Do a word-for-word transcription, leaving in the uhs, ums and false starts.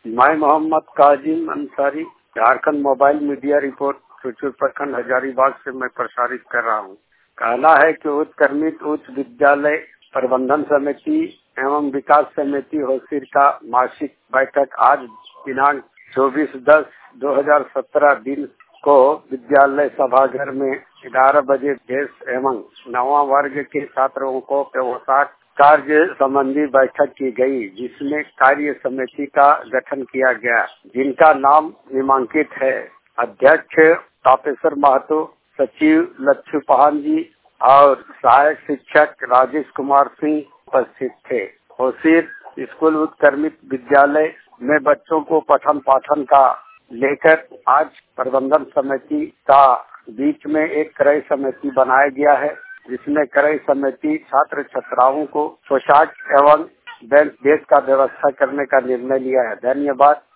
मैं Mohammad Kazim Ansari, Jharkhand mobile media report, Chuchur प्रखंड हजारीबाग से मैं प्रसारित कर रहा हूँ। कहना है कि उत्क्रमित उच्च विद्यालय प्रबंधन समिति एवं विकास समिति होसिर का मासिक बैठक आज दिनांक चौबीस दस दो हजार सत्रह दिन को विद्यालय सभागार में ग्यारह बजे देश एवं नवा वर्ग के छात्रों को पोशाक कार्य संबंधी बैठक की गई, जिसमें कार्य समिति का गठन किया गया, जिनका नाम नामांकित है। अध्यक्ष तापेश्वर महतो, सचिव लच्छू पहान जी और सहायक शिक्षक राजेश कुमार सिंह उपस्थित थे। होसिर स्कूल उत्क्रमित विद्यालय में बच्चों को पठन पाठन का लेकर आज प्रबंधन समिति का बीच में एक क्रय समिति बनाया गया है, जिसमें क्रय समिति छात्र छात्राओं को पोशाक एवं बेंच डेस्क का व्यवस्था करने का निर्णय लिया है। धन्यवाद।